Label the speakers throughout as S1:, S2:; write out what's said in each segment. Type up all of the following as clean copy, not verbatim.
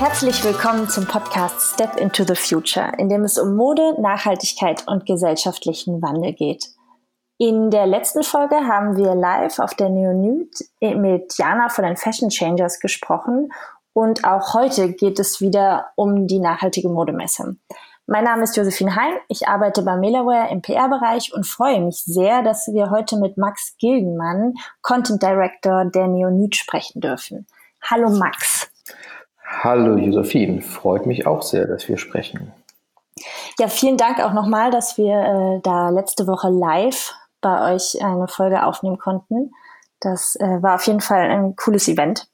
S1: Herzlich willkommen zum Podcast Step into the Future, in dem es um Mode, Nachhaltigkeit und gesellschaftlichen Wandel geht. In der letzten Folge haben wir live auf der Neonude mit Jana von den Fashion Changers gesprochen und auch heute geht es wieder um die nachhaltige Modemesse. Mein Name ist Josephine Hein, ich arbeite bei Melaware im PR-Bereich und freue mich sehr, dass wir heute mit Max Gildenmann, Content Director der Neonude, sprechen dürfen. Hallo Max.
S2: Hallo Josephine, freut mich auch sehr, dass wir sprechen.
S1: Ja, vielen Dank auch nochmal, dass wir da letzte Woche live bei euch eine Folge aufnehmen konnten. Das war auf jeden Fall ein cooles Event.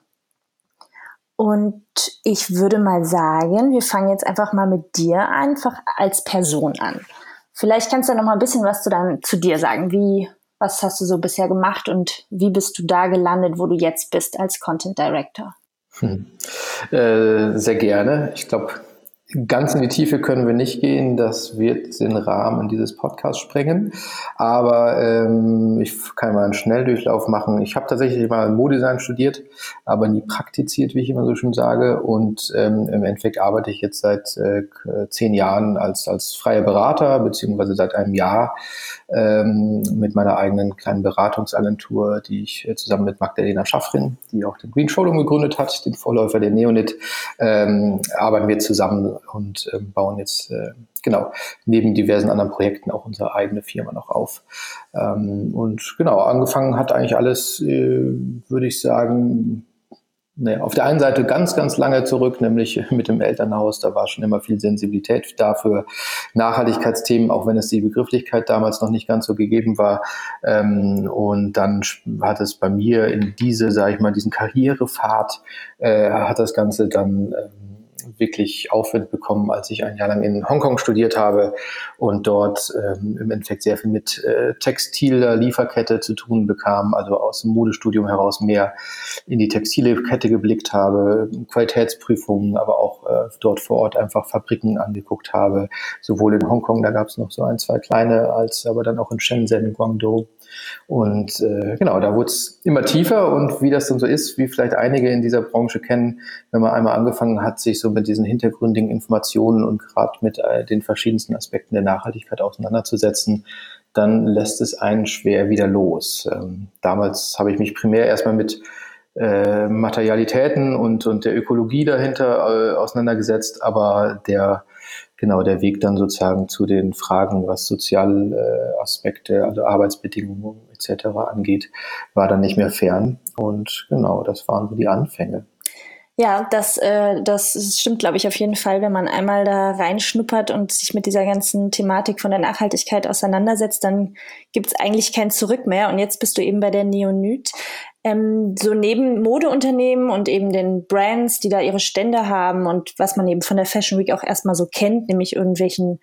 S1: Und ich würde mal sagen, wir fangen jetzt einfach mal mit dir einfach als Person an. Vielleicht kannst du noch mal ein bisschen was zu dir sagen. Was hast du so bisher gemacht und wie bist du da gelandet, wo du jetzt bist als Content Director?
S2: Sehr gerne. Ich glaube, ganz in die Tiefe können wir nicht gehen. Das wird den Rahmen dieses Podcasts sprengen. Aber ich kann mal einen Schnelldurchlauf machen. Ich habe tatsächlich mal Modedesign studiert, aber nie praktiziert, wie ich immer so schön sage. Und im Endeffekt arbeite ich jetzt seit 10 Jahren als freier Berater, beziehungsweise seit einem Jahr mit meiner eigenen kleinen Beratungsagentur, die ich zusammen mit Magdalena Schaffrin, die auch den Green Showroom gegründet hat, den Vorläufer der Neonude, arbeiten wir zusammen und bauen jetzt neben diversen anderen Projekten auch unsere eigene Firma noch auf. Und genau, angefangen hat eigentlich alles, würde ich sagen, auf der einen Seite ganz, ganz lange zurück, nämlich mit dem Elternhaus. Da war schon immer viel Sensibilität dafür. Nachhaltigkeitsthemen, auch wenn es die Begrifflichkeit damals noch nicht ganz so gegeben war. Und dann hat es bei mir in diesen Karrierepfad, hat das Ganze dann wirklich Aufwind bekommen, als ich ein Jahr lang in Hongkong studiert habe und dort im Endeffekt sehr viel mit textiler Lieferkette zu tun bekam, also aus dem Modestudium heraus mehr in die textile Kette geblickt habe, Qualitätsprüfungen, aber auch dort vor Ort einfach Fabriken angeguckt habe, sowohl in Hongkong, da gab es noch so 1, 2 kleine, als aber dann auch in Shenzhen, in Guangdong. Und da wurde es immer tiefer und wie das dann so ist, wie vielleicht einige in dieser Branche kennen, wenn man einmal angefangen hat, sich so mit diesen hintergründigen Informationen und gerade mit den verschiedensten Aspekten der Nachhaltigkeit auseinanderzusetzen, dann lässt es einen schwer wieder los. Damals habe ich mich primär erstmal mit Materialitäten und der Ökologie dahinter auseinandergesetzt, aber der Weg dann sozusagen zu den Fragen, was soziale Aspekte, also Arbeitsbedingungen etc. angeht, war dann nicht mehr fern. Und genau, das waren so die Anfänge.
S1: Ja, das stimmt, glaube ich, auf jeden Fall, wenn man einmal da reinschnuppert und sich mit dieser ganzen Thematik von der Nachhaltigkeit auseinandersetzt, dann gibt's eigentlich kein Zurück mehr. Und jetzt bist du eben bei der Neonude. So neben Modeunternehmen und eben den Brands, die da ihre Stände haben und was man eben von der Fashion Week auch erstmal so kennt, nämlich irgendwelchen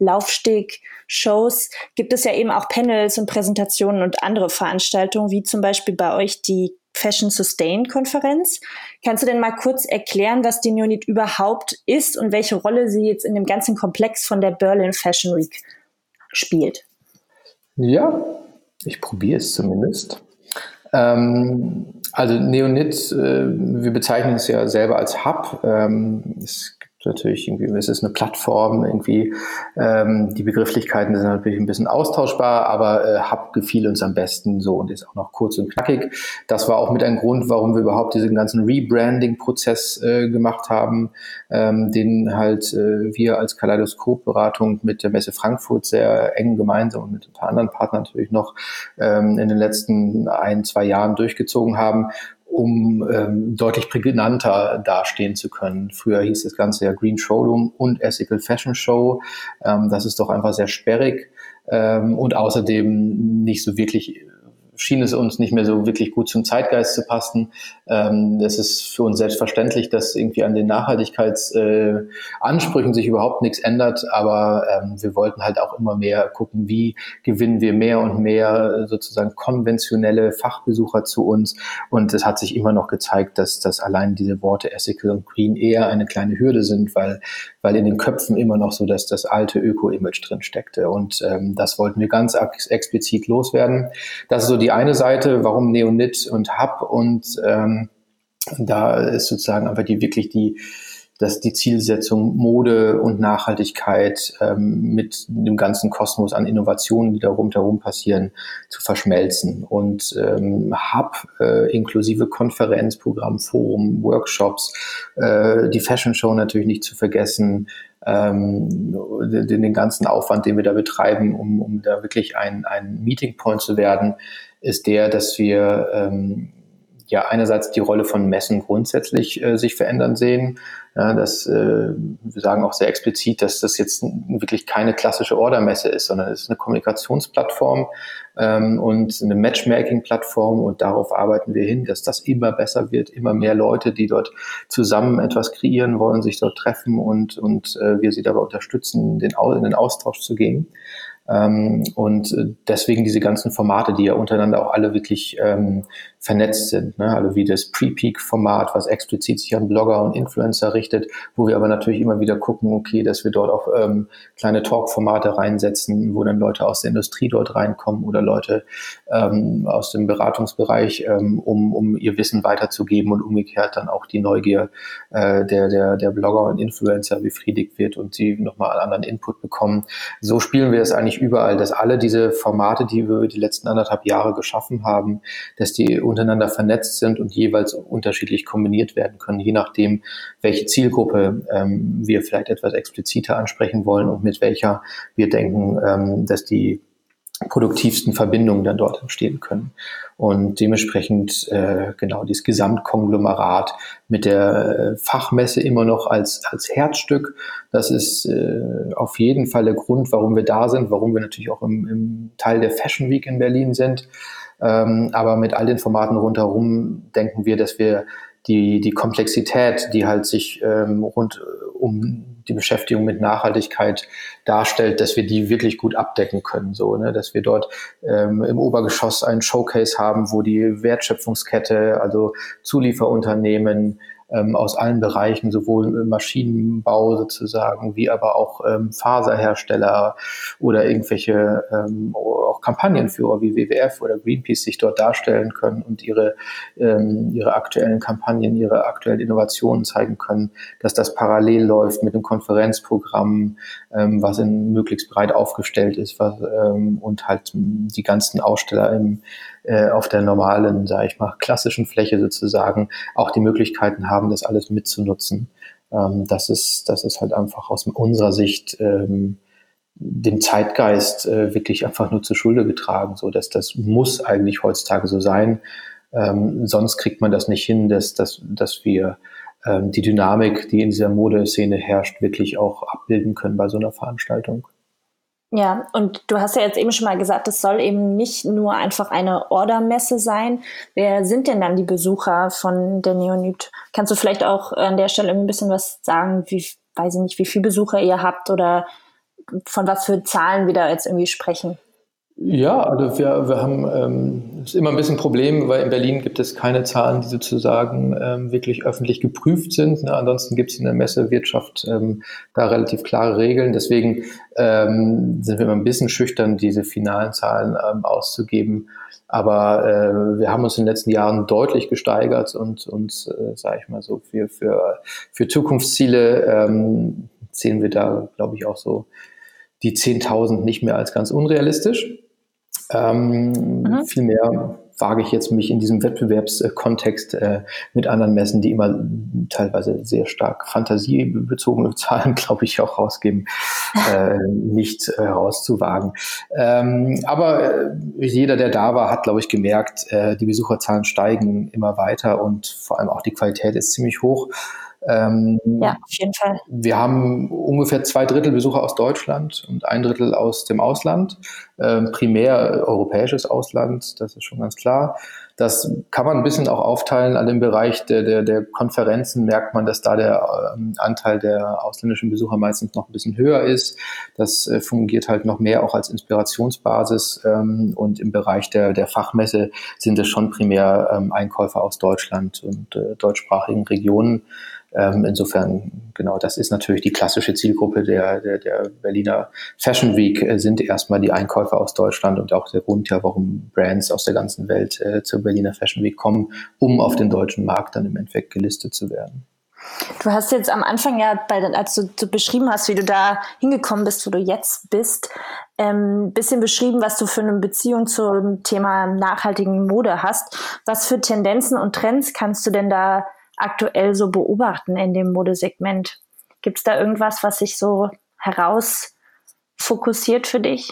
S1: Laufsteg-Shows, gibt es ja eben auch Panels und Präsentationen und andere Veranstaltungen, wie zum Beispiel bei euch die Fashion Sustain Konferenz. Kannst du denn mal kurz erklären, was die Neonude überhaupt ist und welche Rolle sie jetzt in dem ganzen Komplex von der Berlin Fashion Week spielt?
S2: Ja, ich probiere es zumindest. Also Neonude, wir bezeichnen es ja selber als Hub. Es gibt natürlich es ist eine Plattform, die Begrifflichkeiten sind natürlich ein bisschen austauschbar, aber Hub gefiel uns am besten so und ist auch noch kurz und knackig. Das war auch mit ein Grund, warum wir überhaupt diesen ganzen Rebranding-Prozess gemacht haben, den halt wir als Kaleidoskop-Beratung mit der Messe Frankfurt sehr eng gemeinsam und mit ein paar anderen Partnern natürlich noch in den letzten 1, 2 Jahren durchgezogen haben, um deutlich prägnanter dastehen zu können. Früher hieß das Ganze ja Green Showroom und Ethical Fashion Show. Das ist doch einfach sehr sperrig und außerdem nicht so wirklich schien es uns nicht mehr so wirklich gut zum Zeitgeist zu passen. Es ist für uns selbstverständlich, dass irgendwie an den Nachhaltigkeitsansprüchen sich überhaupt nichts ändert, aber wir wollten halt auch immer mehr gucken, wie gewinnen wir mehr und mehr sozusagen konventionelle Fachbesucher zu uns. Und es hat sich immer noch gezeigt, dass allein diese Worte Ethical und Green eher eine kleine Hürde sind, weil in den Köpfen immer noch so das alte Öko-Image drin steckte. Und das wollten wir ganz explizit loswerden. Das ist so die eine Seite, warum Neonude und Hub und Da ist sozusagen einfach die Zielsetzung Mode und Nachhaltigkeit mit dem ganzen Kosmos an Innovationen, die da rundherum passieren, zu verschmelzen. Und Hub inklusive Konferenzprogramm, Forum, Workshops, die Fashion Show natürlich nicht zu vergessen, den ganzen Aufwand, den wir da betreiben, um da wirklich ein Meeting Point zu werden, ist der, dass wir einerseits die Rolle von Messen grundsätzlich sich verändern sehen. Ja, wir sagen auch sehr explizit, dass das jetzt wirklich keine klassische Ordermesse ist, sondern es ist eine Kommunikationsplattform und eine Matchmaking-Plattform, und darauf arbeiten wir hin, dass das immer besser wird, immer mehr Leute, die dort zusammen etwas kreieren wollen, sich dort treffen und wir sie dabei unterstützen, in den Austausch zu gehen. Und deswegen diese ganzen Formate, die ja untereinander auch alle wirklich vernetzt sind, ne? Also wie das Pre-Peak-Format, was explizit sich an Blogger und Influencer richtet, wo wir aber natürlich immer wieder gucken, okay, dass wir dort auch kleine Talk-Formate reinsetzen, wo dann Leute aus der Industrie dort reinkommen oder Leute aus dem Beratungsbereich, um ihr Wissen weiterzugeben und umgekehrt dann auch die Neugier der Blogger und Influencer befriedigt wird und sie nochmal einen anderen Input bekommen. So spielen wir es eigentlich überall, dass alle diese Formate, die wir die letzten 1,5 Jahre geschaffen haben, dass die untereinander vernetzt sind und jeweils unterschiedlich kombiniert werden können, je nachdem, welche Zielgruppe wir vielleicht etwas expliziter ansprechen wollen und mit welcher wir denken, dass die produktivsten Verbindungen dann dort entstehen können. Und dementsprechend dieses Gesamtkonglomerat mit der Fachmesse immer noch als Herzstück. Das ist auf jeden Fall der Grund, warum wir da sind, warum wir natürlich auch im Teil der Fashion Week in Berlin sind. Aber mit all den Formaten rundherum denken wir, dass wir die Komplexität, die halt sich rund um die Beschäftigung mit Nachhaltigkeit darstellt, dass wir die wirklich gut abdecken können, so, ne? Dass wir dort im Obergeschoss einen Showcase haben, wo die Wertschöpfungskette, also Zulieferunternehmen aus allen Bereichen, sowohl Maschinenbau sozusagen, wie aber auch Faserhersteller oder irgendwelche auch Kampagnenführer wie WWF oder Greenpeace sich dort darstellen können und ihre aktuellen Kampagnen, ihre aktuellen Innovationen zeigen können, dass das parallel läuft mit einem Konferenzprogramm, was möglichst breit aufgestellt ist, und halt die ganzen Aussteller auf der normalen, sage ich mal, klassischen Fläche sozusagen auch die Möglichkeiten haben, das alles mitzunutzen. Das ist halt einfach aus unserer Sicht dem Zeitgeist wirklich einfach nur zur Schulde getragen, so dass das muss eigentlich heutzutage so sein. Sonst kriegt man das nicht hin, dass wir die Dynamik, die in dieser Modeszene herrscht, wirklich auch abbilden können bei so einer Veranstaltung.
S1: Ja, und du hast ja jetzt eben schon mal gesagt, es soll eben nicht nur einfach eine Ordermesse sein. Wer sind denn dann die Besucher von der Neonit? Kannst du vielleicht auch an der Stelle ein bisschen was sagen, weiß ich nicht, wie viele Besucher ihr habt oder von was für Zahlen wir da jetzt irgendwie sprechen?
S2: Ja, also wir haben ist immer ein bisschen ein Problem, weil in Berlin gibt es keine Zahlen, die sozusagen wirklich öffentlich geprüft sind. Ne? Ansonsten gibt es in der Messewirtschaft da relativ klare Regeln. Deswegen sind wir immer ein bisschen schüchtern, diese finalen Zahlen auszugeben. Aber wir haben uns in den letzten Jahren deutlich gesteigert und sage ich mal so, für Zukunftsziele sehen wir da, glaube ich, auch so die 10.000 nicht mehr als ganz unrealistisch. Vielmehr wage ich jetzt mich in diesem Wettbewerbskontext mit anderen Messen, die immer teilweise sehr stark fantasiebezogene Zahlen, glaube ich, auch rausgeben, nicht rauszuwagen. Aber jeder, der da war, hat, glaube ich, gemerkt, die Besucherzahlen steigen immer weiter und vor allem auch die Qualität ist ziemlich hoch.
S1: Ja, auf jeden Fall.
S2: Wir haben ungefähr 2/3 Besucher aus Deutschland und 1/3 aus dem Ausland, primär europäisches Ausland, das ist schon ganz klar. Das kann man ein bisschen auch aufteilen. An dem Bereich der Konferenzen merkt man, dass da der Anteil der ausländischen Besucher meistens noch ein bisschen höher ist. Das fungiert halt noch mehr auch als Inspirationsbasis. Und im Bereich der Fachmesse sind es schon primär Einkäufer aus Deutschland und deutschsprachigen Regionen. Insofern, genau, das ist natürlich die klassische Zielgruppe der Berliner Fashion Week, sind erstmal die Einkäufer aus Deutschland und auch der Grund, ja, warum Brands aus der ganzen Welt zur Berliner Fashion Week kommen, um auf den deutschen Markt dann im Endeffekt gelistet zu werden.
S1: Du hast jetzt am Anfang ja, als du beschrieben hast, wie du da hingekommen bist, wo du jetzt bist, bisschen beschrieben, was du für eine Beziehung zum Thema nachhaltigen Mode hast. Was für Tendenzen und Trends kannst du denn da aktuell so beobachten in dem Modesegment? Gibt es da irgendwas, was sich so herausfokussiert für dich?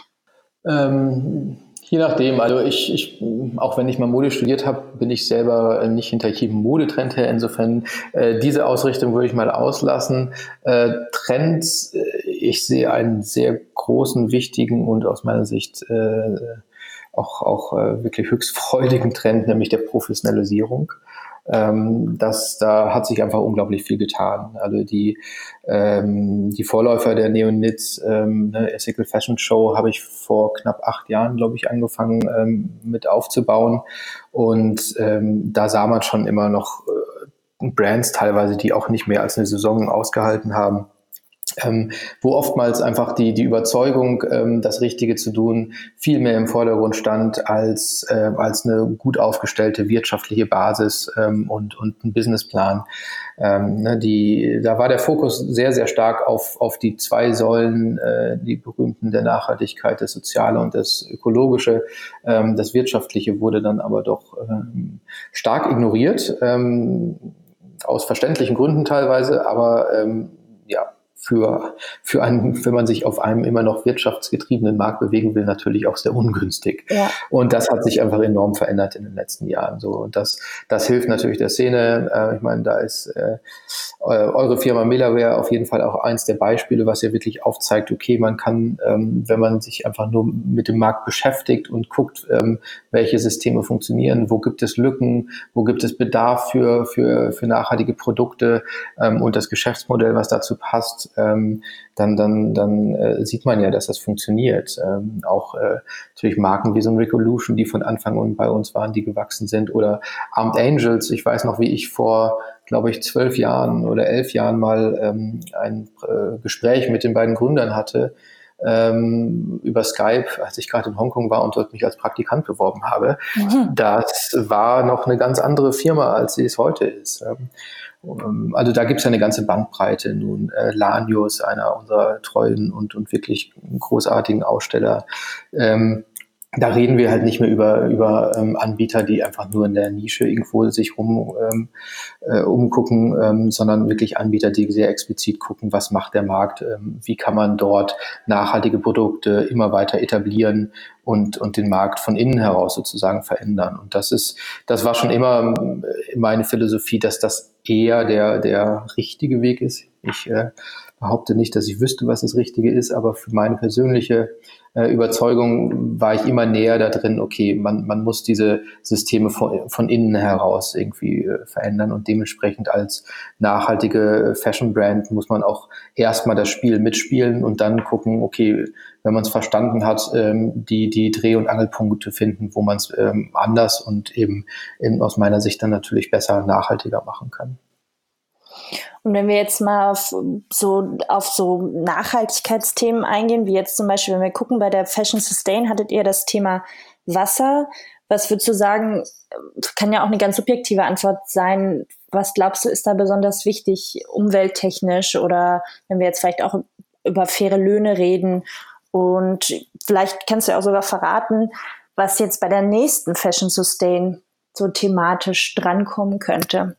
S2: Je nachdem, also ich, auch wenn ich mal Mode studiert habe, bin ich selber nicht hinter jedem Modetrend her. Insofern diese Ausrichtung würde ich mal auslassen. Trends, ich sehe einen sehr großen, wichtigen und aus meiner Sicht auch wirklich höchst freudigen Trend, nämlich der Professionalisierung. Da hat sich einfach unglaublich viel getan. Also die Vorläufer der Neonits, Ethical Fashion Show, habe ich vor knapp 8 Jahren, glaube ich, angefangen mit aufzubauen. Und da sah man schon immer noch Brands teilweise, die auch nicht mehr als eine Saison ausgehalten haben. Wo oftmals einfach die Überzeugung, das Richtige zu tun, viel mehr im Vordergrund stand als eine gut aufgestellte wirtschaftliche Basis und ein Businessplan. Da war der Fokus sehr, sehr stark auf die 2 Säulen, die berühmten der Nachhaltigkeit, das Soziale und das Ökologische. Das Wirtschaftliche wurde dann aber doch stark ignoriert, aus verständlichen Gründen teilweise, aber wenn man sich auf einem immer noch wirtschaftsgetriebenen Markt bewegen will, natürlich auch sehr ungünstig. Ja. Und das hat sich einfach enorm verändert in den letzten Jahren. So. Und das hilft natürlich der Szene. Ich meine, da ist eure Firma Melaware auf jeden Fall auch eins der Beispiele, was ja wirklich aufzeigt, okay, man kann, wenn man sich einfach nur mit dem Markt beschäftigt und guckt, welche Systeme funktionieren, wo gibt es Lücken, wo gibt es Bedarf für nachhaltige Produkte und das Geschäftsmodell, was dazu passt, dann sieht man ja, dass das funktioniert. Auch natürlich Marken wie so ein Recolution, die von Anfang an bei uns waren, die gewachsen sind, oder Armed Angels. Ich weiß noch, wie ich vor, glaube ich, 12 Jahren oder 11 Jahren mal ein Gespräch mit den beiden Gründern hatte, über Skype, als ich gerade in Hongkong war und dort mich als Praktikant beworben habe. Mhm. Das war noch eine ganz andere Firma, als sie es heute ist. Also da gibt es ja eine ganze Bandbreite. Nun Lanius, einer unserer treuen und wirklich großartigen Aussteller. Da reden wir halt nicht mehr über Anbieter, die einfach nur in der Nische irgendwo sich umgucken, sondern wirklich Anbieter, die sehr explizit gucken, was macht der Markt, wie kann man dort nachhaltige Produkte immer weiter etablieren und den Markt von innen heraus sozusagen verändern. Und das war schon immer meine Philosophie, dass das eher der richtige Weg ist. Ich behaupte nicht, dass ich wüsste, was das Richtige ist, aber für meine persönliche Überzeugung war ich immer näher da drin, okay, man muss diese Systeme von innen heraus irgendwie verändern, und dementsprechend als nachhaltige Fashion-Brand muss man auch erstmal das Spiel mitspielen und dann gucken, okay, wenn man es verstanden hat, die Dreh- und Angelpunkte finden, wo man es anders und eben aus meiner Sicht dann natürlich besser nachhaltiger machen kann.
S1: Und wenn wir jetzt mal auf so Nachhaltigkeitsthemen eingehen, wie jetzt zum Beispiel, wenn wir gucken, bei der Fashion Sustain hattet ihr das Thema Wasser. Was würdest du sagen, kann ja auch eine ganz subjektive Antwort sein. Was glaubst du, ist da besonders wichtig, umwelttechnisch, oder wenn wir jetzt vielleicht auch über faire Löhne reden? Und vielleicht kannst du ja auch sogar verraten, was jetzt bei der nächsten Fashion Sustain so thematisch drankommen könnte.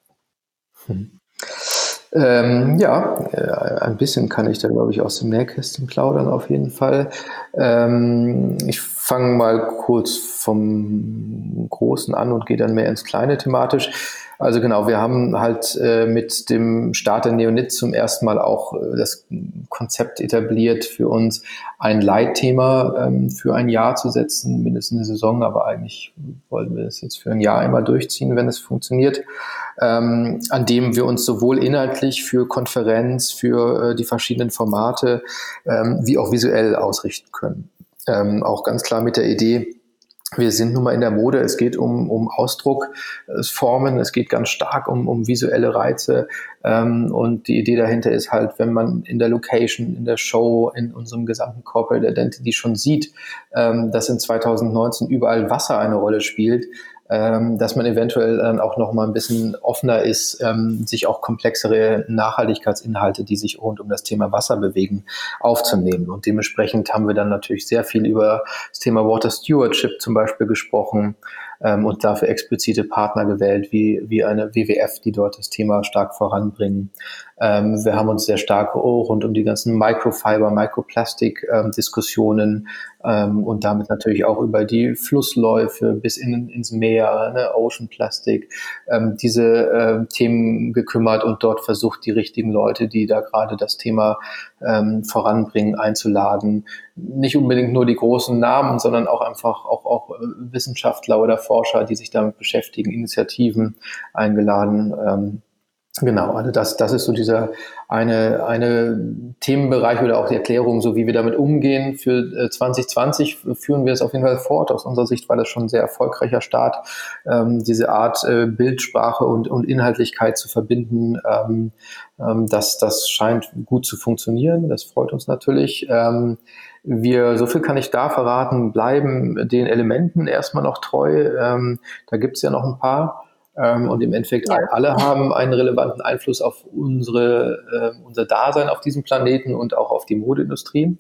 S2: Ein bisschen kann ich da, glaube ich, aus dem Nähkästchen plaudern auf jeden Fall. Ich fange mal kurz vom Großen an und gehe dann mehr ins Kleine thematisch. Also genau, wir haben halt mit dem Start der Neonit zum ersten Mal auch das Konzept etabliert, für uns ein Leitthema für ein Jahr zu setzen, mindestens eine Saison, aber eigentlich wollen wir es jetzt für ein Jahr einmal durchziehen, wenn es funktioniert, an dem wir uns sowohl inhaltlich für Konferenz, für die verschiedenen Formate wie auch visuell ausrichten können. Auch ganz klar mit der Idee, wir sind nun mal in der Mode, es geht um Ausdrucksformen, es geht ganz stark um visuelle Reize, und die Idee dahinter ist halt, wenn man in der Location, in der Show, in unserem gesamten Corporate Identity schon sieht, dass in 2019 überall Wasser eine Rolle spielt, dass man eventuell dann auch noch mal ein bisschen offener ist, sich auch komplexere Nachhaltigkeitsinhalte, die sich rund um das Thema Wasser bewegen, aufzunehmen. Und dementsprechend haben wir dann natürlich sehr viel über das Thema Water Stewardship zum Beispiel gesprochen, und dafür explizite Partner gewählt, wie eine WWF, die dort das Thema stark voranbringen. Wir haben uns sehr stark rund um die ganzen Microfiber, Microplastik-Diskussionen und damit natürlich auch über die Flussläufe bis ins Meer, ne, Ocean Plastic, diese Themen gekümmert und dort versucht, die richtigen Leute, die da gerade das Thema voranbringen, einzuladen. Nicht unbedingt nur die großen Namen, sondern auch einfach auch Wissenschaftler oder Forscher, die sich damit beschäftigen, Initiativen eingeladen. Genau, also das ist so dieser eine Themenbereich oder auch die Erklärung, so wie wir damit umgehen. Für 2020 führen wir es auf jeden Fall fort. Aus unserer Sicht war das schon ein sehr erfolgreicher Start, diese Art Bildsprache und Inhaltlichkeit zu verbinden. Das scheint gut zu funktionieren. Das freut uns natürlich. So viel kann ich da verraten, bleiben den Elementen erstmal noch treu. Da gibt's ja noch ein paar. Und im Endeffekt alle haben einen relevanten Einfluss auf unser Dasein auf diesem Planeten und auch auf die Modeindustrie.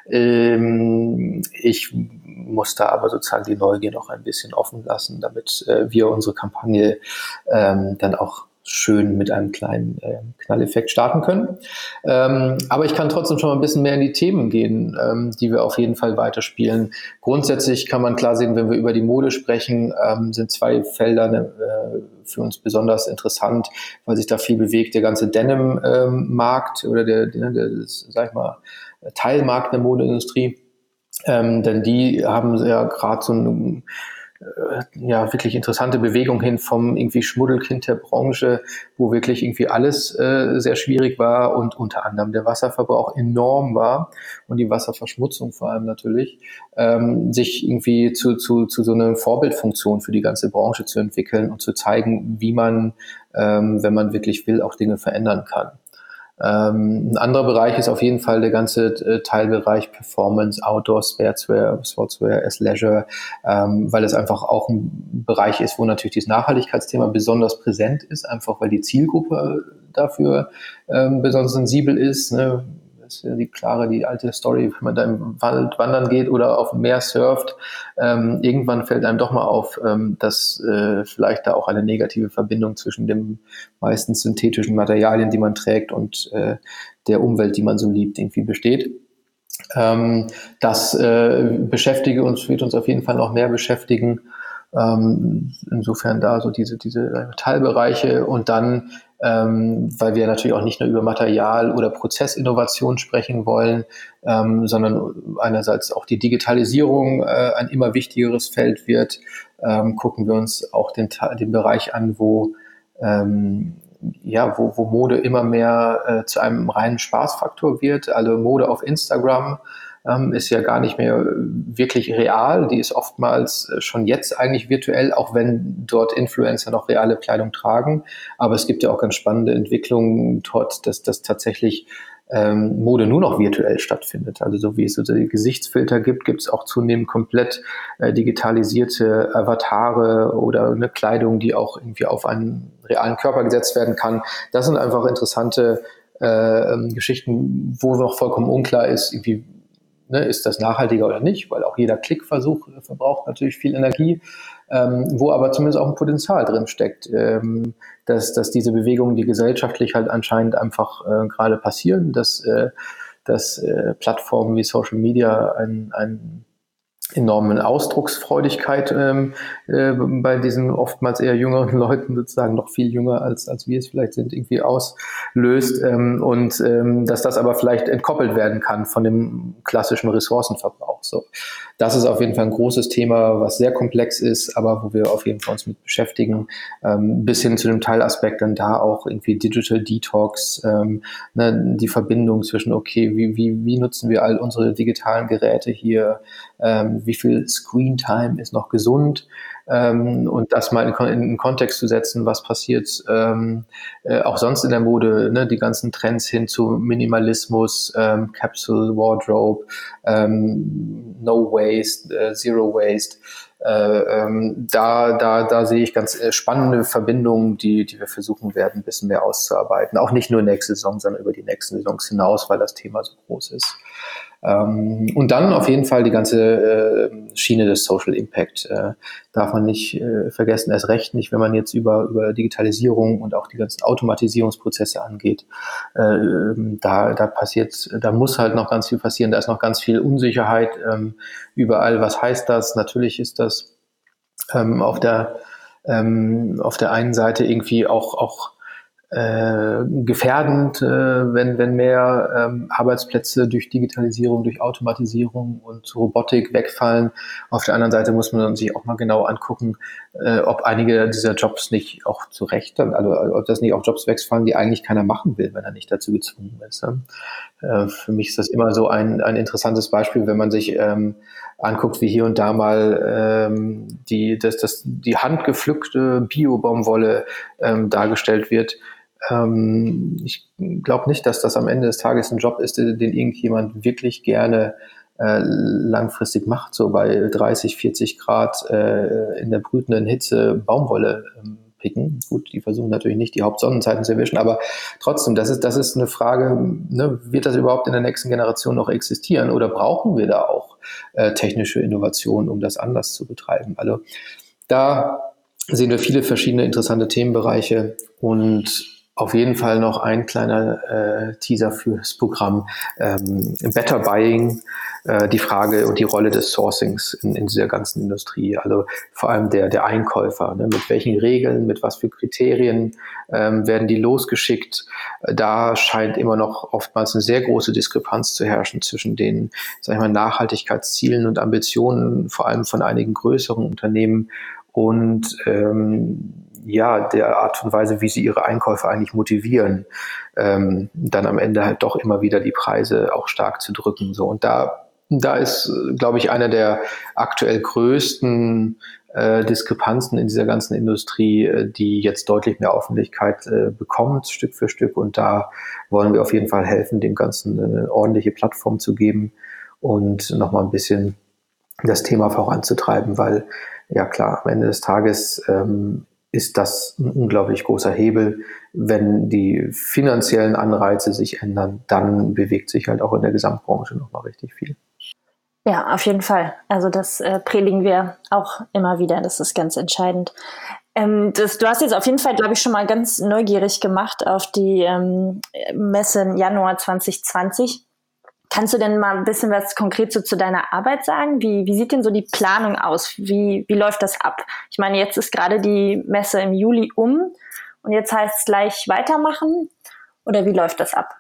S2: Ich muss da aber sozusagen die Neugier noch ein bisschen offen lassen, damit wir unsere Kampagne dann auch schön mit einem kleinen Knalleffekt starten können. Aber ich kann trotzdem schon mal ein bisschen mehr in die Themen gehen, die wir auf jeden Fall weiterspielen. Grundsätzlich kann man klar sehen, wenn wir über die Mode sprechen, sind zwei Felder für uns besonders interessant, weil sich da viel bewegt. Der ganze Denim-Markt oder der sag ich mal, Teilmarkt der Modeindustrie. Denn die haben ja gerade so eine wirklich interessante Bewegung hin vom irgendwie Schmuddelkind der Branche, wo wirklich irgendwie alles sehr schwierig war und unter anderem der Wasserverbrauch enorm war und die Wasserverschmutzung vor allem natürlich, sich irgendwie zu so einer Vorbildfunktion für die ganze Branche zu entwickeln und zu zeigen, wie man, wenn man wirklich will, auch Dinge verändern kann. Ein anderer Bereich ist auf jeden Fall der ganze Teilbereich Performance, Outdoor, Sportswear, Athleisure, weil es einfach auch ein Bereich ist, wo natürlich dieses Nachhaltigkeitsthema besonders präsent ist, einfach weil die Zielgruppe dafür besonders sensibel ist. Ne? Das ist ja die alte Story, wenn man da im Wald wandern geht oder auf dem Meer surft, irgendwann fällt einem doch mal auf, dass vielleicht da auch eine negative Verbindung zwischen den meistens synthetischen Materialien, die man trägt, und der Umwelt, die man so liebt, irgendwie besteht. Das wird uns auf jeden Fall noch mehr beschäftigen. Insofern da so diese Teilbereiche und dann, weil wir natürlich auch nicht nur über Material- oder Prozessinnovation sprechen wollen, sondern einerseits auch die Digitalisierung ein immer wichtigeres Feld wird, gucken wir uns auch den Bereich an, wo Mode immer mehr zu einem reinen Spaßfaktor wird. Also Mode auf Instagram ist ja gar nicht mehr wirklich real. Die ist oftmals schon jetzt eigentlich virtuell, auch wenn dort Influencer noch reale Kleidung tragen. Aber es gibt ja auch ganz spannende Entwicklungen dort, dass das tatsächlich Mode nur noch virtuell stattfindet. Also so wie es so die Gesichtsfilter gibt es auch zunehmend komplett digitalisierte Avatare oder eine Kleidung, die auch irgendwie auf einen realen Körper gesetzt werden kann. Das sind einfach interessante Geschichten, wo noch vollkommen unklar ist, irgendwie, ne, ist das nachhaltiger oder nicht, weil auch jeder Klickversuch verbraucht natürlich viel Energie, wo aber zumindest auch ein Potenzial drin steckt, dass diese Bewegungen, die gesellschaftlich halt anscheinend einfach gerade passieren, dass Plattformen wie Social Media einen enormen Ausdrucksfreudigkeit bei diesen oftmals eher jüngeren Leuten, sozusagen noch viel jünger als wir es vielleicht sind, irgendwie auslöst, dass das aber vielleicht entkoppelt werden kann von dem klassischen Ressourcenverbrauch. So, das ist auf jeden Fall ein großes Thema, was sehr komplex ist, aber wo wir auf jeden Fall uns mit beschäftigen, bis hin zu dem Teilaspekt dann da auch irgendwie Digital Detox, die Verbindung zwischen, okay, wie nutzen wir all unsere digitalen Geräte hier, wie viel Screen Time ist noch gesund, und das mal in den Kontext zu setzen, was passiert auch sonst in der Mode, ne, die ganzen Trends hin zu Minimalismus, Capsule Wardrobe, No Waste, Zero Waste. Da sehe ich ganz spannende Verbindungen, die wir versuchen werden, ein bisschen mehr auszuarbeiten. Auch nicht nur nächste Saison, sondern über die nächsten Saisons hinaus, weil das Thema so groß ist. Und dann auf jeden Fall die ganze Schiene des Social Impact darf man nicht vergessen, erst recht nicht, wenn man jetzt über Digitalisierung und auch die ganzen Automatisierungsprozesse angeht. Da muss halt noch ganz viel passieren, da ist noch ganz viel Unsicherheit überall. Was heißt das? Natürlich ist das auf der einen Seite irgendwie auch gefährdend, wenn mehr Arbeitsplätze durch Digitalisierung, durch Automatisierung und Robotik wegfallen. Auf der anderen Seite muss man sich auch mal genau angucken, ob einige dieser Jobs nicht auch zu Recht, also ob das nicht auch Jobs wegfallen, die eigentlich keiner machen will, wenn er nicht dazu gezwungen ist. Für mich ist das immer so ein interessantes Beispiel, wenn man sich anguckt, wie hier und da mal die handgepflückte Bio-Baumwolle dargestellt wird. Ich glaube nicht, dass das am Ende des Tages ein Job ist, den irgendjemand wirklich gerne langfristig macht, so bei 30, 40 Grad in der brütenden Hitze Baumwolle picken. Gut, die versuchen natürlich nicht die Hauptsonnenzeiten zu erwischen, aber trotzdem, das ist eine Frage, ne, wird das überhaupt in der nächsten Generation noch existieren oder brauchen wir da auch technische Innovationen, um das anders zu betreiben? Also da sehen wir viele verschiedene interessante Themenbereiche und auf jeden Fall noch ein kleiner Teaser fürs Programm. Better Buying, die Frage und die Rolle des Sourcings in dieser ganzen Industrie. Also vor allem der Einkäufer. Ne? Mit welchen Regeln, mit was für Kriterien werden die losgeschickt? Da scheint immer noch oftmals eine sehr große Diskrepanz zu herrschen zwischen den, sag ich mal, Nachhaltigkeitszielen und Ambitionen, vor allem von einigen größeren Unternehmen und der Art und Weise, wie sie ihre Einkäufer eigentlich motivieren, dann am Ende halt doch immer wieder die Preise auch stark zu drücken. So. Und da ist, glaube ich, einer der aktuell größten Diskrepanzen in dieser ganzen Industrie, die jetzt deutlich mehr Öffentlichkeit bekommt, Stück für Stück. Und da wollen wir auf jeden Fall helfen, dem Ganzen eine ordentliche Plattform zu geben und nochmal ein bisschen das Thema voranzutreiben, weil, ja klar, am Ende des Tages ist das ein unglaublich großer Hebel. Wenn die finanziellen Anreize sich ändern, dann bewegt sich halt auch in der Gesamtbranche nochmal richtig viel.
S1: Ja, auf jeden Fall. Also das predigen wir auch immer wieder. Das ist ganz entscheidend. Du hast jetzt auf jeden Fall, glaube ich, schon mal ganz neugierig gemacht auf die Messe im Januar 2020. Kannst du denn mal ein bisschen was konkret so zu deiner Arbeit sagen? Wie sieht denn so die Planung aus? Wie läuft das ab? Ich meine, jetzt ist gerade die Messe im Juli und jetzt heißt es gleich weitermachen, oder wie läuft das ab?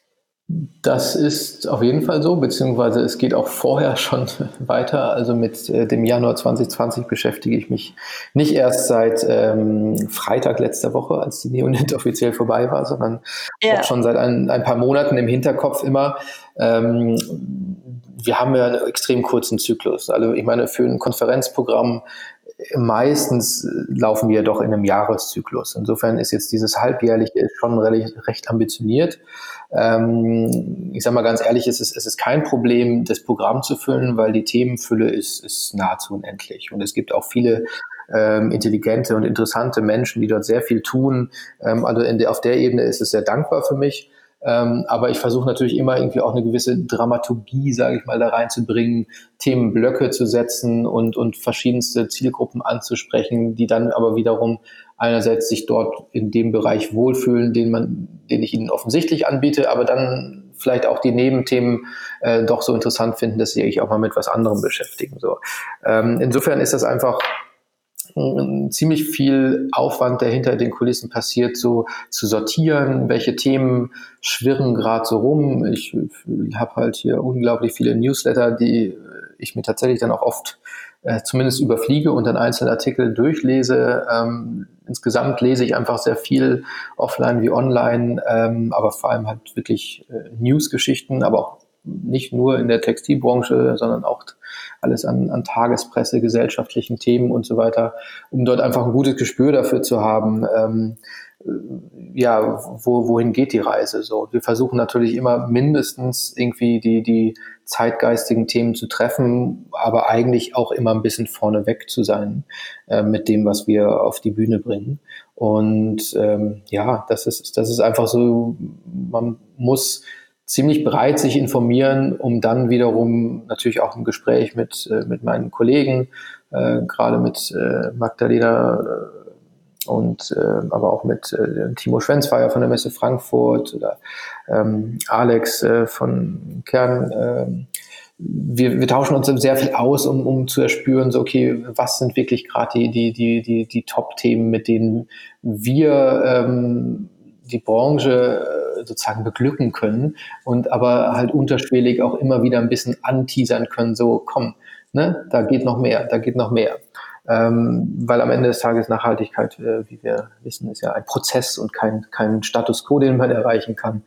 S2: Das ist auf jeden Fall so, beziehungsweise es geht auch vorher schon weiter. Also mit dem Januar 2020 beschäftige ich mich nicht erst seit Freitag letzter Woche, als die Neonet offiziell vorbei war, sondern auch schon seit ein paar Monaten im Hinterkopf immer. Wir haben ja einen extrem kurzen Zyklus. Also ich meine, für ein Konferenzprogramm meistens laufen wir doch in einem Jahreszyklus. Insofern ist jetzt dieses halbjährliche schon recht ambitioniert. Ich sage mal ganz ehrlich, es ist kein Problem, das Programm zu füllen, weil die Themenfülle ist nahezu unendlich. Und es gibt auch viele intelligente und interessante Menschen, die dort sehr viel tun. Also auf der Ebene ist es sehr dankbar für mich. Aber ich versuche natürlich immer irgendwie auch eine gewisse Dramaturgie, sage ich mal, da reinzubringen, Themenblöcke zu setzen und verschiedenste Zielgruppen anzusprechen, die dann aber wiederum einerseits sich dort in dem Bereich wohlfühlen, den ich ihnen offensichtlich anbiete, aber dann vielleicht auch die Nebenthemen doch so interessant finden, dass sie sich auch mal mit was anderem beschäftigen. So. Insofern ist das einfach ziemlich viel Aufwand, der hinter den Kulissen passiert, so zu sortieren, welche Themen schwirren gerade so rum. Ich habe halt hier unglaublich viele Newsletter, die ich mir tatsächlich dann auch oft zumindest überfliege und dann einzelne Artikel durchlese. Insgesamt lese ich einfach sehr viel offline wie online, aber vor allem halt wirklich Newsgeschichten, aber auch nicht nur in der Textilbranche, sondern auch alles an Tagespresse, gesellschaftlichen Themen und so weiter, um dort einfach ein gutes Gespür dafür zu haben, wohin geht die Reise so. Wir versuchen natürlich immer mindestens irgendwie die zeitgeistigen Themen zu treffen, aber eigentlich auch immer ein bisschen vorneweg zu sein mit dem, was wir auf die Bühne bringen. Und das ist einfach so, man muss ziemlich breit sich informieren, um dann wiederum natürlich auch im Gespräch mit meinen Kollegen, gerade mit Magdalena und aber auch mit Timo Schwenzfeier von der Messe Frankfurt oder Alex von Kern. Wir tauschen uns sehr viel aus, um zu erspüren, so okay, was sind wirklich gerade die Top-Themen, mit denen wir die Branche sozusagen beglücken können und aber halt unterschwellig auch immer wieder ein bisschen anteasern können, so komm, ne, da geht noch mehr. Weil am Ende des Tages Nachhaltigkeit, wie wir wissen, ist ja ein Prozess und kein Status quo, den man erreichen kann.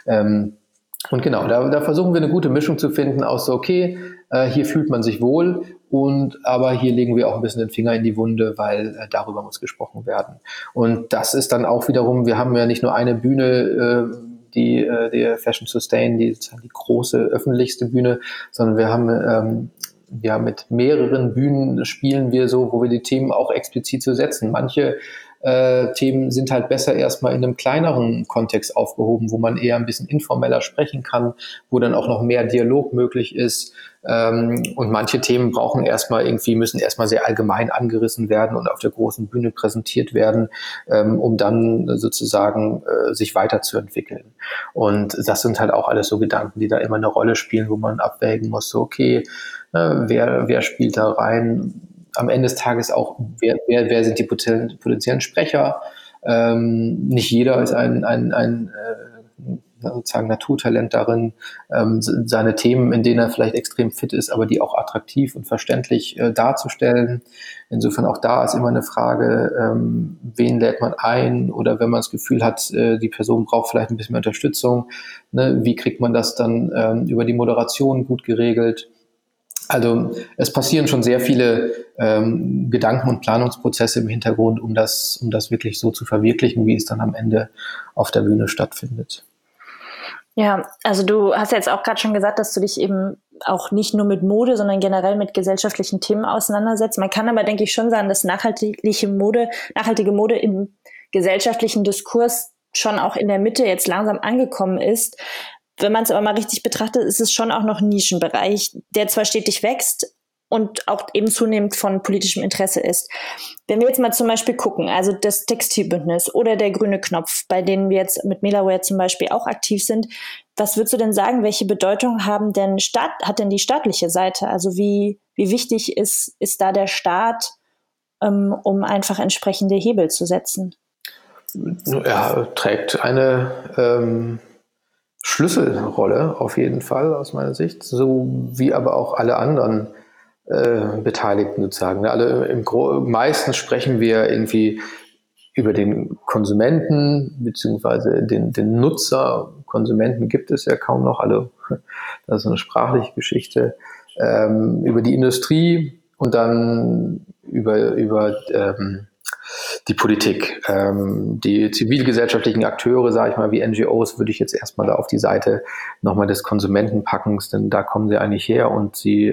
S2: Und genau, da versuchen wir eine gute Mischung zu finden aus so, okay, hier fühlt man sich wohl aber hier legen wir auch ein bisschen den Finger in die Wunde, weil darüber muss gesprochen werden. Und das ist dann auch wiederum, wir haben ja nicht nur eine Bühne, die Fashion Sustain, die große öffentlichste Bühne, sondern wir haben mit mehreren Bühnen spielen wir so, wo wir die Themen auch explizit so setzen. Manche Themen sind halt besser erstmal in einem kleineren Kontext aufgehoben, wo man eher ein bisschen informeller sprechen kann, wo dann auch noch mehr Dialog möglich ist. Und manche Themen müssen erstmal sehr allgemein angerissen werden und auf der großen Bühne präsentiert werden, um dann sozusagen sich weiterzuentwickeln. Und das sind halt auch alles so Gedanken, die da immer eine Rolle spielen, wo man abwägen muss, so okay, wer spielt da rein? Am Ende des Tages auch, wer sind die potenziellen Sprecher? Nicht jeder ist ein sozusagen Naturtalent darin, seine Themen, in denen er vielleicht extrem fit ist, aber die auch attraktiv und verständlich darzustellen. Insofern auch da ist immer eine Frage, wen lädt man ein? Oder wenn man das Gefühl hat, die Person braucht vielleicht ein bisschen mehr Unterstützung, ne? Wie kriegt man das dann über die Moderation gut geregelt? Also es passieren schon sehr viele Gedanken- und Planungsprozesse im Hintergrund, um das wirklich so zu verwirklichen, wie es dann am Ende auf der Bühne stattfindet.
S1: Ja, also du hast ja jetzt auch gerade schon gesagt, dass du dich eben auch nicht nur mit Mode, sondern generell mit gesellschaftlichen Themen auseinandersetzt. Man kann aber, denke ich, schon sagen, dass nachhaltige Mode im gesellschaftlichen Diskurs schon auch in der Mitte jetzt langsam angekommen ist. Wenn man es aber mal richtig betrachtet, ist es schon auch noch ein Nischenbereich, der zwar stetig wächst und auch eben zunehmend von politischem Interesse ist. Wenn wir jetzt mal zum Beispiel gucken, also das Textilbündnis oder der Grüne Knopf, bei denen wir jetzt mit Melaware zum Beispiel auch aktiv sind, was würdest du denn sagen, welche Bedeutung hat denn die staatliche Seite? Also wie wichtig ist da der Staat, um einfach entsprechende Hebel zu setzen?
S2: Ja, trägt eine Schlüsselrolle auf jeden Fall aus meiner Sicht, so wie aber auch alle anderen Beteiligten sozusagen. Meistens sprechen wir irgendwie über den Konsumenten beziehungsweise den Nutzer. Konsumenten gibt es ja kaum noch, das ist eine sprachliche Geschichte, über die Industrie und dann über die Politik. Die zivilgesellschaftlichen Akteure, sage ich mal, wie NGOs, würde ich jetzt erstmal da auf die Seite nochmal des Konsumenten packen, denn da kommen sie eigentlich her und sie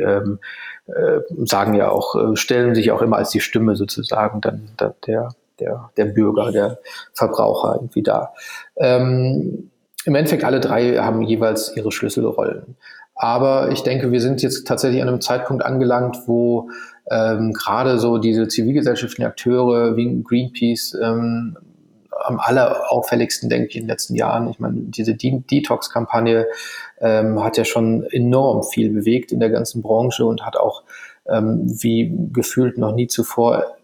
S2: sagen ja auch, stellen sich auch immer als die Stimme sozusagen dann der Bürger, der Verbraucher irgendwie da. Im Endeffekt alle drei haben jeweils ihre Schlüsselrollen. Aber ich denke, wir sind jetzt tatsächlich an einem Zeitpunkt angelangt, wo gerade so diese zivilgesellschaftlichen Akteure wie Greenpeace am allerauffälligsten, denke ich, in den letzten Jahren. Ich meine, diese Detox-Kampagne hat ja schon enorm viel bewegt in der ganzen Branche und hat auch wie gefühlt noch nie zuvor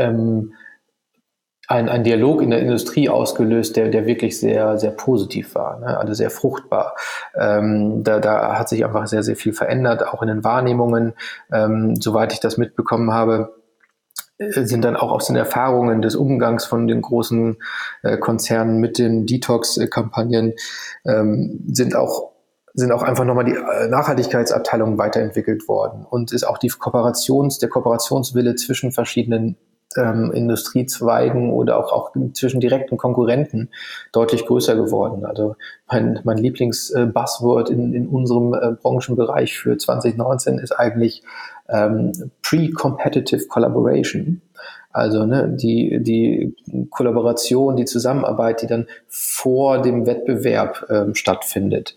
S2: ein Dialog in der Industrie ausgelöst, der wirklich sehr, sehr positiv war, ne? Also sehr fruchtbar. Da hat sich einfach sehr, sehr viel verändert, auch in den Wahrnehmungen. Soweit ich das mitbekommen habe, sind dann auch aus den Erfahrungen des Umgangs von den großen Konzernen mit den Detox-Kampagnen sind auch sind auch einfach nochmal die Nachhaltigkeitsabteilungen weiterentwickelt worden und ist auch der Kooperationswille zwischen verschiedenen Industriezweigen oder auch zwischen direkten Konkurrenten deutlich größer geworden. Also mein Lieblings-Buzzword in unserem Branchenbereich für 2019 ist eigentlich Pre-Competitive Collaboration. Also die Kollaboration, die Zusammenarbeit, die dann vor dem Wettbewerb stattfindet.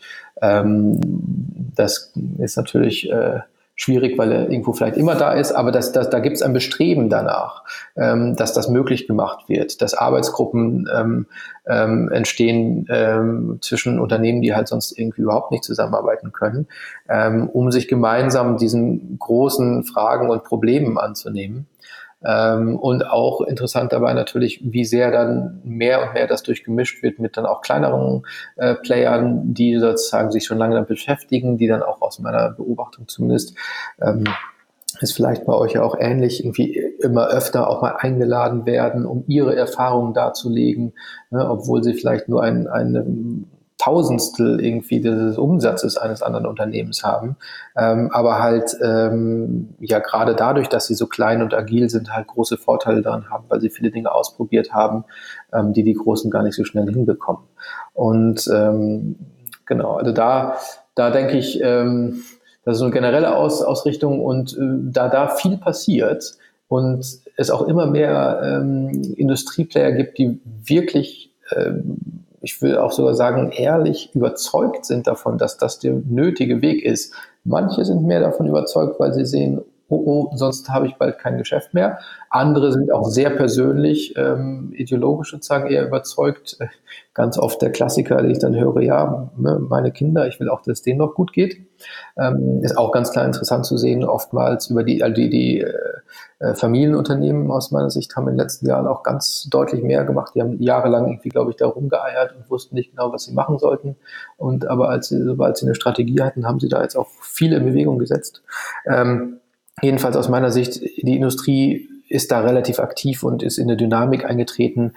S2: Das ist natürlich schwierig, weil er irgendwo vielleicht immer da ist, aber da gibt es ein Bestreben danach, dass das möglich gemacht wird, dass Arbeitsgruppen entstehen zwischen Unternehmen, die halt sonst irgendwie überhaupt nicht zusammenarbeiten können, um sich gemeinsam diesen großen Fragen und Problemen anzunehmen. Und auch interessant dabei natürlich, wie sehr dann mehr und mehr das durchgemischt wird mit dann auch kleineren Playern, die sozusagen sich schon lange damit beschäftigen, die dann auch aus meiner Beobachtung zumindest, ist vielleicht bei euch ja auch ähnlich, irgendwie immer öfter auch mal eingeladen werden, um ihre Erfahrungen darzulegen, ne, obwohl sie vielleicht nur eine Tausendstel irgendwie des Umsatzes eines anderen Unternehmens haben, aber halt ja gerade dadurch, dass sie so klein und agil sind, halt große Vorteile daran haben, weil sie viele Dinge ausprobiert haben, die Großen gar nicht so schnell hinbekommen. Und genau, also da denke ich, das ist so eine generelle Ausrichtung und da viel passiert und es auch immer mehr Industrieplayer gibt, die wirklich ich will auch sogar sagen, ehrlich überzeugt sind davon, dass das der nötige Weg ist. Manche sind mehr davon überzeugt, weil sie sehen, oh, sonst habe ich bald kein Geschäft mehr. Andere sind auch sehr persönlich, ideologisch sozusagen eher überzeugt. Ganz oft der Klassiker, den ich dann höre, ja, meine Kinder, ich will auch, dass es denen noch gut geht. Ist auch ganz klar interessant zu sehen, oftmals über die Familienunternehmen aus meiner Sicht haben in den letzten Jahren auch ganz deutlich mehr gemacht. Die haben jahrelang irgendwie, glaube ich, da rumgeeiert und wussten nicht genau, was sie machen sollten. Und aber sobald sie eine Strategie hatten, haben sie da jetzt auch viel in Bewegung gesetzt. Jedenfalls aus meiner Sicht, die Industrie ist da relativ aktiv und ist in eine Dynamik eingetreten,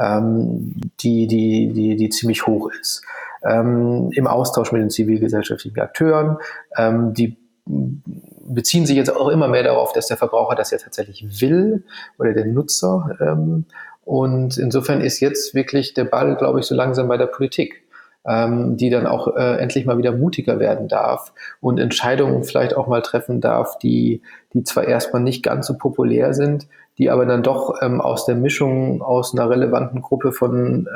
S2: die ziemlich hoch ist. Im Austausch mit den zivilgesellschaftlichen Akteuren, die beziehen sich jetzt auch immer mehr darauf, dass der Verbraucher das ja tatsächlich will oder der Nutzer. Und insofern ist jetzt wirklich der Ball, glaube ich, so langsam bei der Politik, die dann auch endlich mal wieder mutiger werden darf und Entscheidungen vielleicht auch mal treffen darf, die zwar erstmal nicht ganz so populär sind, die aber dann doch aus der Mischung aus einer relevanten Gruppe von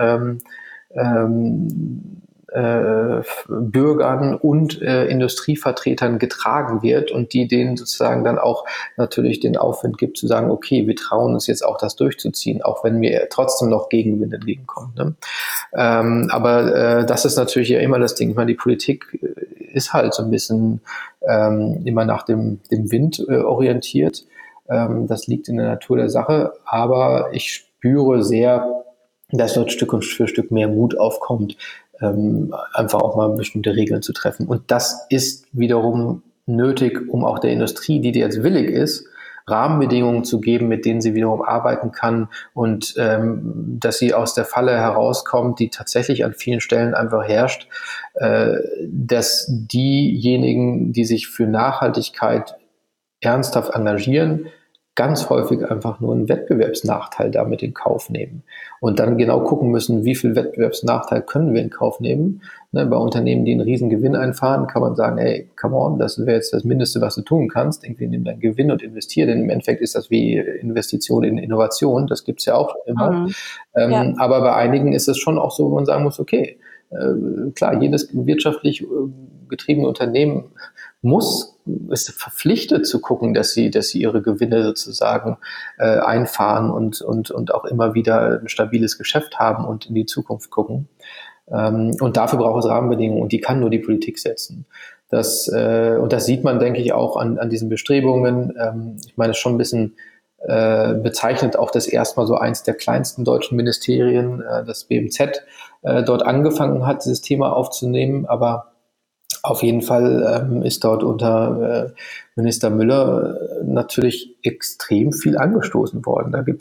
S2: Bürgern und Industrievertretern getragen wird und die denen sozusagen dann auch natürlich den Aufwand gibt zu sagen, okay, wir trauen uns jetzt auch das durchzuziehen, auch wenn mir trotzdem noch Gegenwind entgegenkommt. Ne? Aber das ist natürlich ja immer das Ding. Ich meine, die Politik ist halt so ein bisschen immer nach dem Wind orientiert. Das liegt in der Natur der Sache, aber ich spüre sehr, dass dort Stück für Stück mehr Mut aufkommt, einfach auch mal bestimmte Regeln zu treffen. Und das ist wiederum nötig, um auch der Industrie, die jetzt willig ist, Rahmenbedingungen zu geben, mit denen sie wiederum arbeiten kann und dass sie aus der Falle herauskommt, die tatsächlich an vielen Stellen einfach herrscht, dass diejenigen, die sich für Nachhaltigkeit ernsthaft engagieren, ganz häufig einfach nur einen Wettbewerbsnachteil damit in Kauf nehmen und dann genau gucken müssen, wie viel Wettbewerbsnachteil können wir in Kauf nehmen. Ne, bei Unternehmen, die einen riesen Gewinn einfahren, kann man sagen, hey, come on, das wäre jetzt das Mindeste, was du tun kannst. Irgendwie nimm deinen Gewinn und investiere, denn im Endeffekt ist das wie Investition in Innovation, das gibt's ja auch immer. Ja. Aber bei einigen ist es schon auch so, wo man sagen muss, okay, klar, jedes wirtschaftlich getriebene Unternehmen ist verpflichtet zu gucken, dass sie ihre Gewinne sozusagen einfahren und auch immer wieder ein stabiles Geschäft haben und in die Zukunft gucken. Und dafür braucht es Rahmenbedingungen und die kann nur die Politik setzen. Und das sieht man, denke ich, auch an diesen Bestrebungen. Ich meine, es ist schon ein bisschen bezeichnet auch das erstmal so eins der kleinsten deutschen Ministerien, das BMZ, dort angefangen hat, dieses Thema aufzunehmen, aber auf jeden Fall ist dort unter Minister Müller natürlich extrem viel angestoßen worden. Da gibt es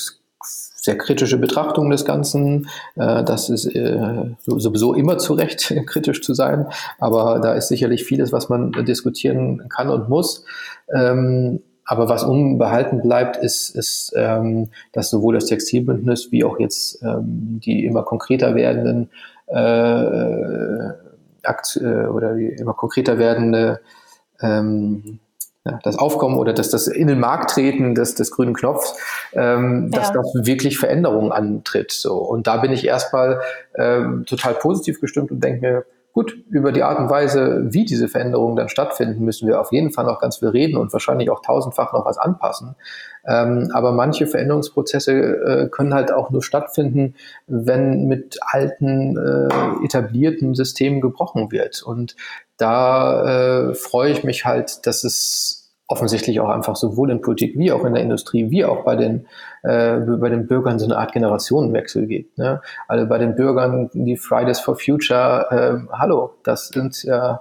S2: sehr kritische Betrachtung des Ganzen. Das ist sowieso immer zu Recht, kritisch zu sein. Aber da ist sicherlich vieles, was man diskutieren kann und muss. Aber was unbehalten bleibt, ist dass sowohl das Textilbündnis wie auch jetzt die immer konkreter werdenden oder die immer konkreter werdende das Aufkommen oder das in den Markt treten des grünen Knopfs, dass das wirklich Veränderungen antritt. So. Und da bin ich erstmal total positiv gestimmt und denke mir, gut, über die Art und Weise, wie diese Veränderungen dann stattfinden, müssen wir auf jeden Fall noch ganz viel reden und wahrscheinlich auch tausendfach noch was anpassen. Aber manche Veränderungsprozesse können halt auch nur stattfinden, wenn mit alten, etablierten Systemen gebrochen wird. Und da freue ich mich halt, dass es offensichtlich auch einfach sowohl in Politik wie auch in der Industrie wie auch bei den Bürgern so eine Art Generationenwechsel gibt. Ne? Also bei den Bürgern die Fridays for Future, hallo, das sind ja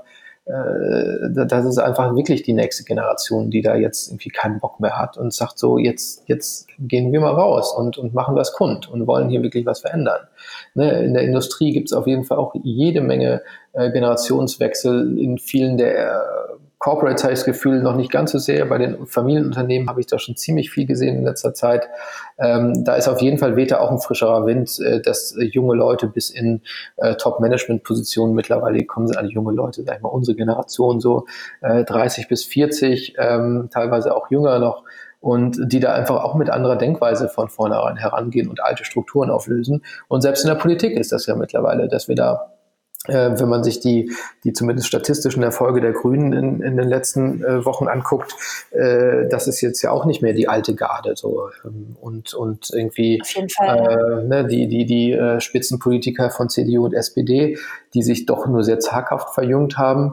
S2: das ist einfach wirklich die nächste Generation, die da jetzt irgendwie keinen Bock mehr hat und sagt so, jetzt gehen wir mal raus und machen das kund und wollen hier wirklich was verändern. Ne? In der Industrie gibt es auf jeden Fall auch jede Menge Generationswechsel. In vielen der Corporates habe ich das Gefühl noch nicht ganz so sehr. Bei den Familienunternehmen habe ich da schon ziemlich viel gesehen in letzter Zeit. Da ist auf jeden Fall weht da auch ein frischerer Wind, dass junge Leute bis in Top-Management-Positionen mittlerweile kommen, sind alle junge Leute, sag ich mal, unsere Generation so 30 bis 40, teilweise auch jünger noch, und die da einfach auch mit anderer Denkweise von vornherein herangehen und alte Strukturen auflösen. Und selbst in der Politik ist das ja mittlerweile, dass wir da wenn man sich die zumindest statistischen Erfolge der Grünen in den letzten Wochen anguckt, das ist jetzt ja auch nicht mehr die alte Garde so und irgendwie
S1: auf jeden Fall,
S2: ne, die Spitzenpolitiker von CDU und SPD, die sich doch nur sehr zaghaft verjüngt haben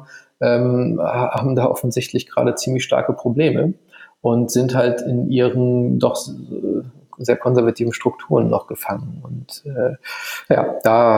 S2: da offensichtlich gerade ziemlich starke Probleme und sind halt in ihren doch sehr konservativen Strukturen noch gefangen. Und ja,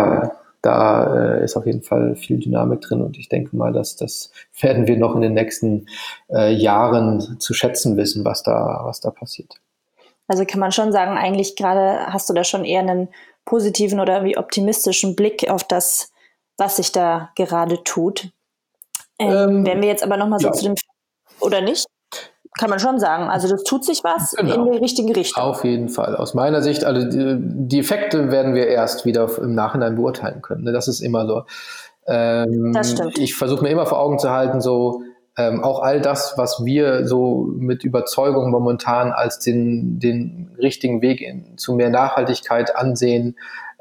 S2: da ist auf jeden Fall viel Dynamik drin und ich denke mal, dass das werden wir noch in den nächsten Jahren zu schätzen wissen, was da passiert.
S1: Also kann man schon sagen, eigentlich gerade hast du da schon eher einen positiven oder wie optimistischen Blick auf das, was sich da gerade tut. Wenn wir jetzt aber nochmal so zu dem, oder nicht? Kann man schon sagen. Also das tut sich was in die richtige Richtung.
S2: Auf jeden Fall. Aus meiner Sicht, also die Effekte werden wir erst wieder im Nachhinein beurteilen können. Das ist immer so.
S1: Das stimmt.
S2: Ich versuche mir immer vor Augen zu halten, so auch all das, was wir so mit Überzeugung momentan als den richtigen Weg zu mehr Nachhaltigkeit ansehen,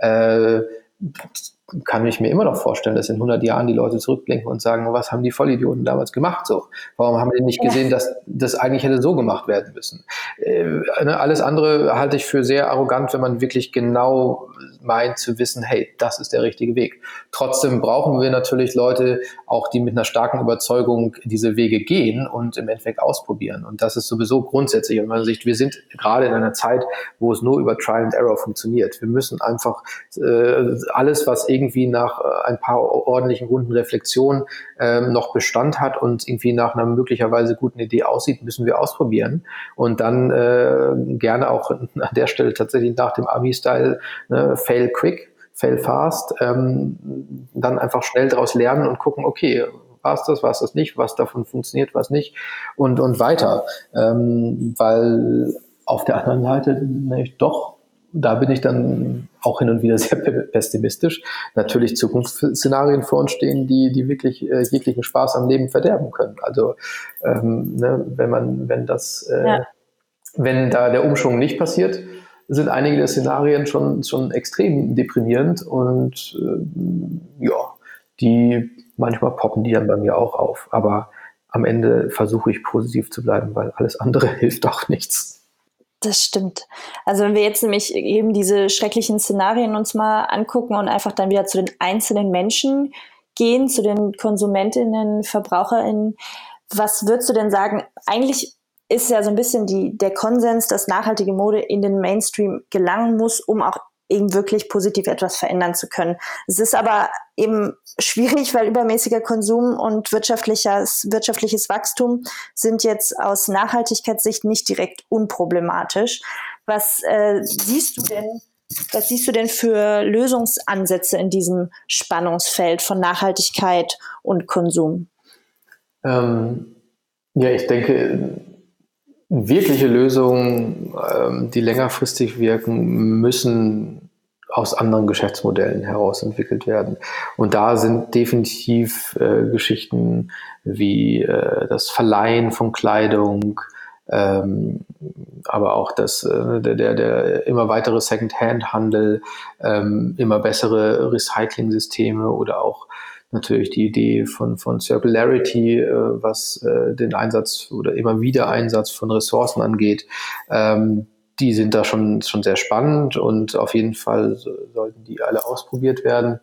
S2: kann ich mir immer noch vorstellen, dass in 100 Jahren die Leute zurückblinken und sagen, was haben die Vollidioten damals gemacht so? Warum haben die nicht gesehen, dass das eigentlich hätte so gemacht werden müssen? Alles andere halte ich für sehr arrogant, wenn man wirklich genau meint zu wissen, hey, das ist der richtige Weg. Trotzdem brauchen wir natürlich Leute, auch die mit einer starken Überzeugung diese Wege gehen und im Endeffekt ausprobieren. Und das ist sowieso grundsätzlich aus meiner Sicht. Wir sind gerade in einer Zeit, wo es nur über Trial and Error funktioniert. Wir müssen einfach alles, was irgendwie nach ein paar ordentlichen Runden Reflexion noch Bestand hat und irgendwie nach einer möglicherweise guten Idee aussieht, müssen wir ausprobieren. Und dann gerne auch an der Stelle tatsächlich nach dem Army-Style fail quick, fail fast, dann einfach schnell daraus lernen und gucken, okay, war es das nicht, was davon funktioniert, was nicht und weiter. Weil auf der anderen Seite da bin ich dann auch hin und wieder sehr pessimistisch, natürlich Zukunftsszenarien vor uns stehen, die wirklich jeglichen Spaß am Leben verderben können. Also wenn da der Umschwung nicht passiert, sind einige der Szenarien schon extrem deprimierend und manchmal poppen die dann bei mir auch auf. Aber am Ende versuche ich positiv zu bleiben, weil alles andere hilft auch nichts.
S1: Das stimmt. Also wenn wir jetzt nämlich eben diese schrecklichen Szenarien uns mal angucken und einfach dann wieder zu den einzelnen Menschen gehen, zu den KonsumentInnen, VerbraucherInnen, was würdest du denn sagen? Eigentlich ist ja so ein bisschen der Konsens, dass nachhaltige Mode in den Mainstream gelangen muss, um auch eben wirklich positiv etwas verändern zu können. Es ist aber eben schwierig, weil übermäßiger Konsum und wirtschaftliches Wachstum sind jetzt aus Nachhaltigkeitssicht nicht direkt unproblematisch. Was siehst du denn für Lösungsansätze in diesem Spannungsfeld von Nachhaltigkeit und Konsum?
S2: Ja, ich denke, wirkliche Lösungen, die längerfristig wirken, müssen aus anderen Geschäftsmodellen heraus entwickelt werden. Und da sind definitiv Geschichten wie das Verleihen von Kleidung, aber auch der immer weitere Second-Hand-Handel, immer bessere Recycling-Systeme oder auch natürlich die Idee von Circularity, was den Einsatz oder immer wieder Einsatz von Ressourcen angeht. Die sind da schon sehr spannend und auf jeden Fall sollten die alle ausprobiert werden.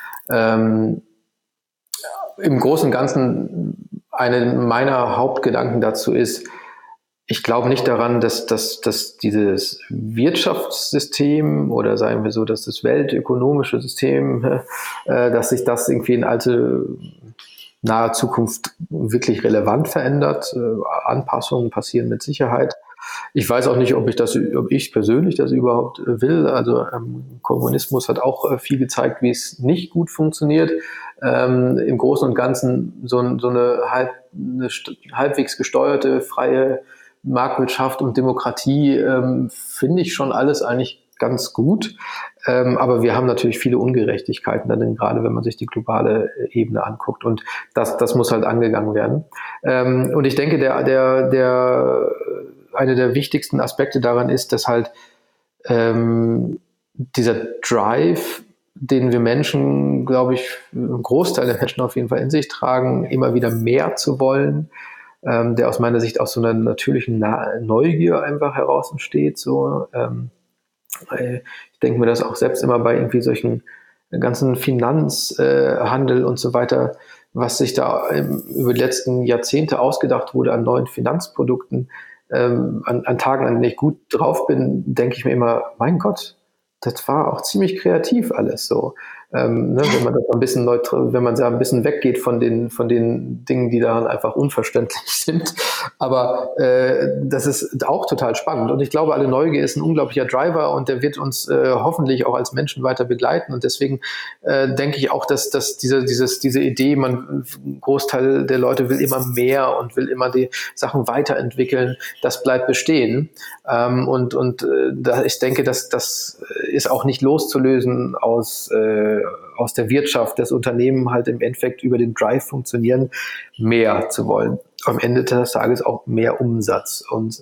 S2: Im Großen und Ganzen, einer meiner Hauptgedanken dazu ist, ich glaube nicht daran, dass dieses Wirtschaftssystem oder sagen wir so, dass das weltökonomische System, dass sich das irgendwie in nahe Zukunft wirklich relevant verändert. Anpassungen passieren mit Sicherheit. Ich weiß auch nicht, ob ich persönlich das überhaupt will. Also Kommunismus hat auch viel gezeigt, wie es nicht gut funktioniert. Im Großen und Ganzen so eine halbwegs gesteuerte, freie Marktwirtschaft und Demokratie finde ich schon alles eigentlich ganz gut. Aber wir haben natürlich viele Ungerechtigkeiten, dann gerade wenn man sich die globale Ebene anguckt. Und das muss halt angegangen werden. Und ich denke, einer der wichtigsten Aspekte daran ist, dass halt dieser Drive, den wir Menschen, glaube ich, ein Großteil der Menschen auf jeden Fall in sich tragen, immer wieder mehr zu wollen, der aus meiner Sicht aus so einer natürlichen Neugier einfach heraus entsteht. So, ich denke mir das auch selbst immer bei irgendwie solchen ganzen Finanzhandel und so weiter, was sich da über die letzten Jahrzehnte ausgedacht wurde an neuen Finanzprodukten. An Tagen, an denen ich gut drauf bin, denke ich mir immer, mein Gott, das war auch ziemlich kreativ alles so. Wenn man das ein bisschen wenn man da ein bisschen weggeht von den Dingen, die daran einfach unverständlich sind. Aber das ist auch total spannend. Und ich glaube, alle Neugier ist ein unglaublicher Driver und der wird uns hoffentlich auch als Menschen weiter begleiten. Und deswegen denke ich auch, dass diese Idee, ein Großteil der Leute will immer mehr und will immer die Sachen weiterentwickeln, das bleibt bestehen. Ich denke, dass das ist auch nicht loszulösen aus der Wirtschaft, das Unternehmen halt im Endeffekt über den Drive funktionieren, mehr zu wollen. Am Ende des Tages auch mehr Umsatz. Und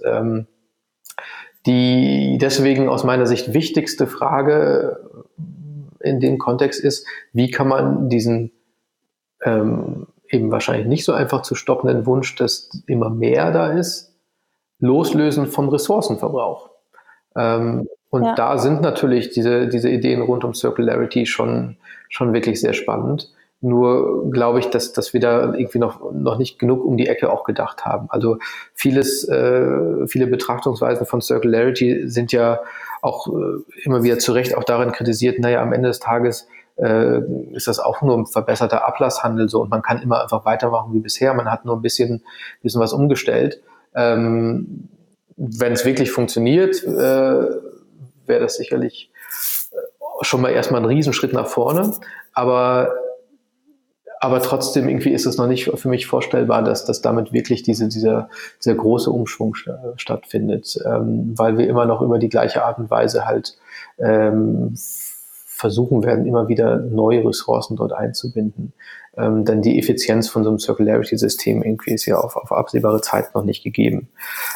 S2: die deswegen aus meiner Sicht wichtigste Frage in dem Kontext ist, wie kann man diesen eben wahrscheinlich nicht so einfach zu stoppenden Wunsch, dass immer mehr da ist, loslösen vom Ressourcenverbrauch. Und da sind natürlich diese Ideen rund um Circularity schon wirklich sehr spannend. Nur glaube ich, dass wir da irgendwie noch nicht genug um die Ecke auch gedacht haben. Also viele Betrachtungsweisen von Circularity sind ja auch immer wieder zu Recht auch darin kritisiert, naja, am Ende des Tages ist das auch nur ein verbesserter Ablasshandel so und man kann immer einfach weitermachen wie bisher. Man hat nur ein bisschen was umgestellt. Wenn es wirklich funktioniert, wäre das sicherlich schon mal erstmal ein Riesenschritt nach vorne. Aber trotzdem irgendwie ist es noch nicht für mich vorstellbar, dass damit wirklich dieser große Umschwung stattfindet, weil wir immer noch über die gleiche Art und Weise halt versuchen werden, immer wieder neue Ressourcen dort einzubinden. Denn die Effizienz von so einem Circularity-System irgendwie ist ja auf absehbare Zeit noch nicht gegeben.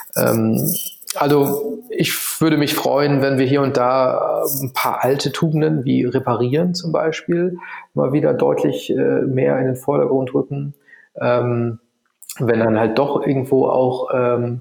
S2: Also ich würde mich freuen, wenn wir hier und da ein paar alte Tugenden wie Reparieren zum Beispiel mal wieder deutlich mehr in den Vordergrund rücken. Wenn dann halt doch irgendwo auch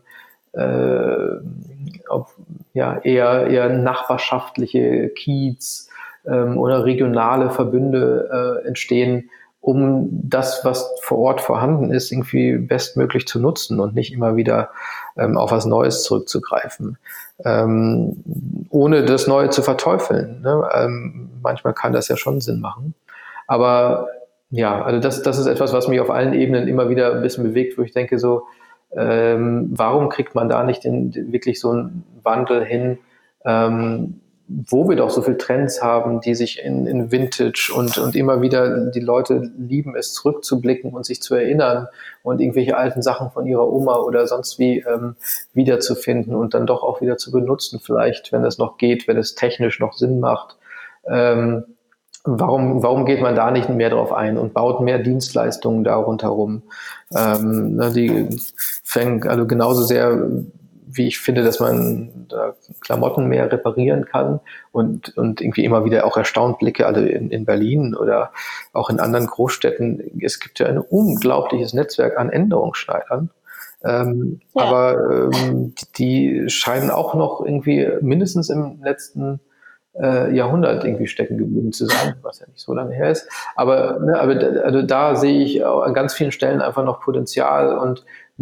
S2: eher nachbarschaftliche Kiez oder regionale Verbünde entstehen, um das, was vor Ort vorhanden ist, irgendwie bestmöglich zu nutzen und nicht immer wieder auf was Neues zurückzugreifen, ohne das Neue zu verteufeln. Ne? Manchmal kann das ja schon Sinn machen. Aber ja, also das ist etwas, was mich auf allen Ebenen immer wieder ein bisschen bewegt, wo ich denke so, warum kriegt man da nicht wirklich so einen Wandel hin, wo wir doch so viele Trends haben, die sich in Vintage und immer wieder die Leute lieben es zurückzublicken und sich zu erinnern und irgendwelche alten Sachen von ihrer Oma oder sonst wie wiederzufinden und dann doch auch wieder zu benutzen, vielleicht, wenn es noch geht, wenn es technisch noch Sinn macht. Warum geht man da nicht mehr drauf ein und baut mehr Dienstleistungen da rundherum? Die fängt also genauso sehr, wie ich finde, dass man da Klamotten mehr reparieren kann und irgendwie immer wieder auch erstaunt blicke, also in Berlin oder auch in anderen Großstädten. Es gibt ja ein unglaubliches Netzwerk an Änderungsschneidern. Aber die scheinen auch noch irgendwie mindestens im letzten Jahrhundert irgendwie stecken geblieben zu sein, was ja nicht so lange her ist. Aber also da sehe ich an ganz vielen Stellen einfach noch Potenzial und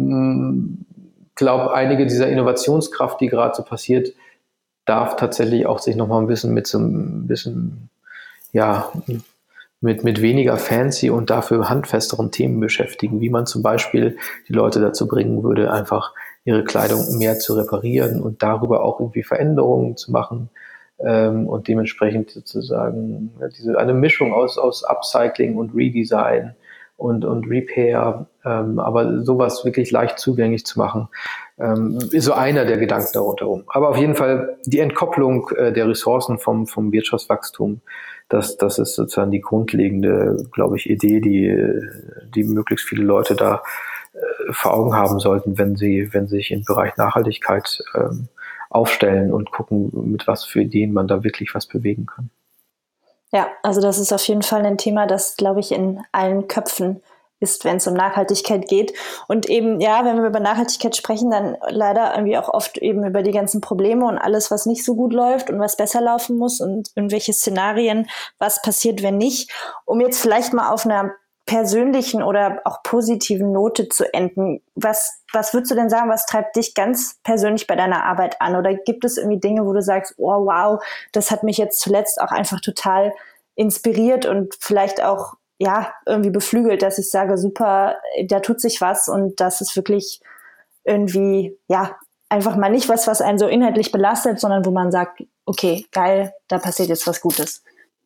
S2: glaube, einige dieser Innovationskraft, die gerade so passiert, darf tatsächlich auch sich noch mal ein bisschen mit so ein bisschen, ja, mit weniger fancy und dafür handfesteren Themen beschäftigen, wie man zum Beispiel die Leute dazu bringen würde, einfach ihre Kleidung mehr zu reparieren und darüber auch irgendwie Veränderungen zu machen, und dementsprechend sozusagen eine Mischung aus Upcycling und Redesign und Repair, aber sowas wirklich leicht zugänglich zu machen, ist so einer der Gedanken darunter rum. Aber auf jeden Fall die Entkopplung der Ressourcen vom Wirtschaftswachstum, das ist sozusagen die grundlegende, glaube ich, Idee, die möglichst viele Leute da vor Augen haben sollten, wenn sie sich im Bereich Nachhaltigkeit aufstellen und gucken, mit was für Ideen man da wirklich was bewegen kann.
S1: Ja, also das ist auf jeden Fall ein Thema, das, glaube ich, in allen Köpfen ist, wenn es um Nachhaltigkeit geht. Und eben, ja, wenn wir über Nachhaltigkeit sprechen, dann leider irgendwie auch oft eben über die ganzen Probleme und alles, was nicht so gut läuft und was besser laufen muss und irgendwelche Szenarien, was passiert, wenn nicht. Um jetzt vielleicht mal auf einer persönlichen oder auch positiven Note zu enden. Was würdest du denn sagen, was treibt dich ganz persönlich bei deiner Arbeit an? Oder gibt es irgendwie Dinge, wo du sagst, oh wow, das hat mich jetzt zuletzt auch einfach total inspiriert und vielleicht auch, ja, irgendwie beflügelt, dass ich sage, super, da tut sich was und das ist wirklich irgendwie, ja, einfach mal nicht was einen so inhaltlich belastet, sondern wo man sagt, okay, geil, da passiert jetzt was Gutes.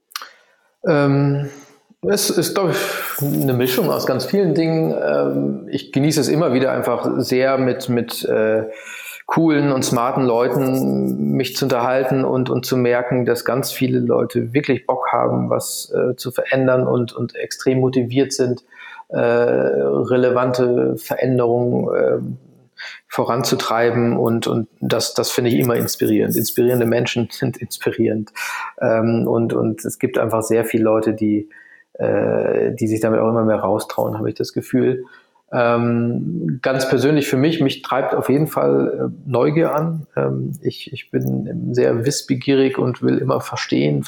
S2: Es ist, glaube ich, eine Mischung aus ganz vielen Dingen. Ich genieße es immer wieder einfach sehr mit coolen und smarten Leuten mich zu unterhalten und zu merken, dass ganz viele Leute wirklich Bock haben, was zu verändern und extrem motiviert sind, relevante Veränderungen voranzutreiben und das finde ich immer inspirierend. Inspirierende Menschen sind inspirierend. Und es gibt einfach sehr viele Leute, die sich damit auch immer mehr raustrauen, habe ich das Gefühl. Ganz persönlich für mich treibt auf jeden Fall Neugier an. Ich bin sehr wissbegierig und will immer verstehen.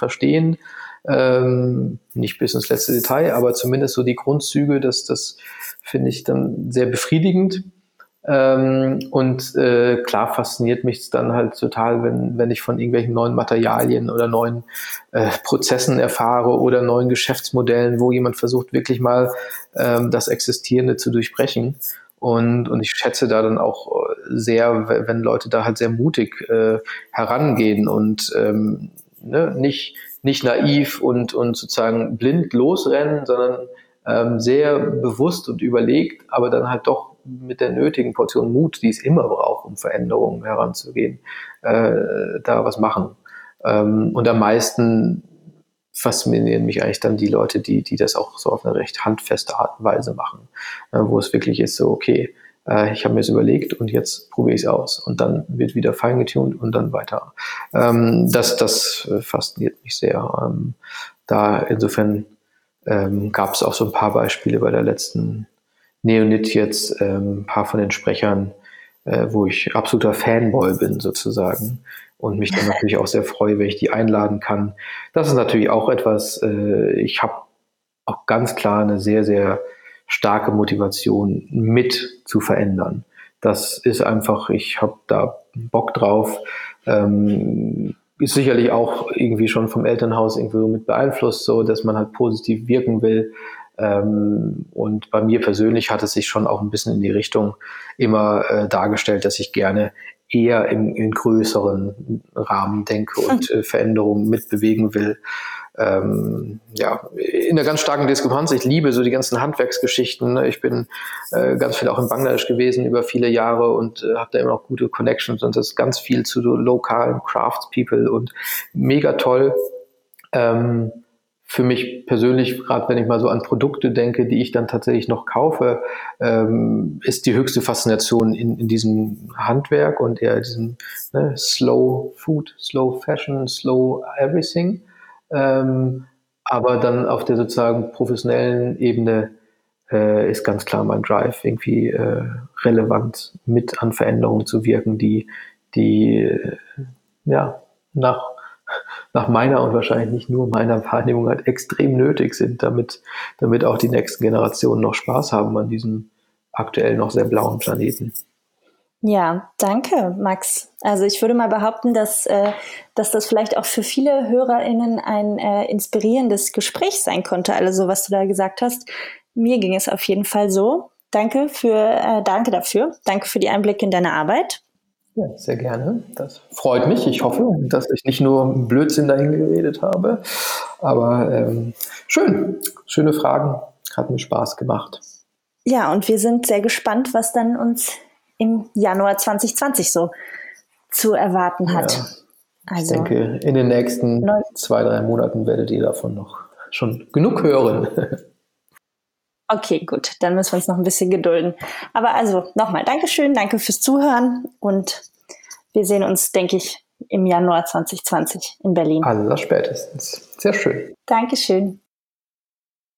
S2: Nicht bis ins letzte Detail, aber zumindest so die Grundzüge, das finde ich dann sehr befriedigend. Klar fasziniert mich es dann halt total, wenn ich von irgendwelchen neuen Materialien oder neuen Prozessen erfahre oder neuen Geschäftsmodellen, wo jemand versucht, wirklich mal das Existierende zu durchbrechen. Und ich schätze da dann auch sehr, wenn Leute da halt sehr mutig herangehen und nicht naiv und sozusagen blind losrennen, sondern sehr bewusst und überlegt, aber dann halt doch mit der nötigen Portion Mut, die es immer braucht, um Veränderungen heranzugehen, da was machen. Und am meisten faszinieren mich eigentlich dann die Leute, die das auch so auf eine recht handfeste Art und Weise machen, wo es wirklich ist so, okay, ich habe mir das überlegt und jetzt probiere ich es aus und dann wird wieder feingetuned und dann weiter. Das fasziniert mich sehr. Da insofern gab es auch so ein paar Beispiele bei der letzten Neonit jetzt, ein paar von den Sprechern, wo ich absoluter Fanboy bin sozusagen und mich dann natürlich auch sehr freue, wenn ich die einladen kann. Das ist natürlich auch etwas, ich habe auch ganz klar eine sehr, sehr starke Motivation mit zu verändern. Das ist einfach, ich habe da Bock drauf, ist sicherlich auch irgendwie schon vom Elternhaus irgendwie mit beeinflusst, so dass man halt positiv wirken will. Und bei mir persönlich hat es sich schon auch ein bisschen in die Richtung immer dargestellt, dass ich gerne eher in größeren Rahmen denke und Veränderungen mitbewegen will. In einer ganz starken Diskrepanz. Ich liebe so die ganzen Handwerksgeschichten. Ich bin ganz viel auch in Bangladesch gewesen über viele Jahre und habe da immer noch gute Connections und das ist ganz viel zu so lokalen Craftspeople und mega toll. Für mich persönlich, gerade wenn ich mal so an Produkte denke, die ich dann tatsächlich noch kaufe, ist die höchste Faszination in diesem Handwerk und eher diesem Slow Food, Slow Fashion, Slow Everything. Aber dann auf der sozusagen professionellen Ebene ist ganz klar mein Drive, irgendwie relevant mit an Veränderungen zu wirken, die nach meiner und wahrscheinlich nicht nur meiner Wahrnehmung halt extrem nötig sind, damit auch die nächsten Generationen noch Spaß haben an diesem aktuell noch sehr blauen Planeten.
S1: Ja, danke, Max. Also ich würde mal behaupten, dass das vielleicht auch für viele HörerInnen ein inspirierendes Gespräch sein konnte, also was du da gesagt hast. Mir ging es auf jeden Fall so. Danke dafür. Danke für die Einblicke in deine Arbeit.
S2: Ja, sehr gerne. Das freut mich. Ich hoffe, dass ich nicht nur Blödsinn dahin geredet habe. Aber schöne Fragen. Hat mir Spaß gemacht.
S1: Ja, und wir sind sehr gespannt, was dann uns im Januar 2020 so zu erwarten hat.
S2: Ja, ich denke, in den nächsten 2-3 Monaten werdet ihr davon noch schon genug hören.
S1: Okay, gut, dann müssen wir uns noch ein bisschen gedulden. Aber also nochmal Dankeschön, danke fürs Zuhören und wir sehen uns, denke ich, im Januar 2020 in Berlin.
S2: Also das spätestens. Sehr schön.
S1: Dankeschön.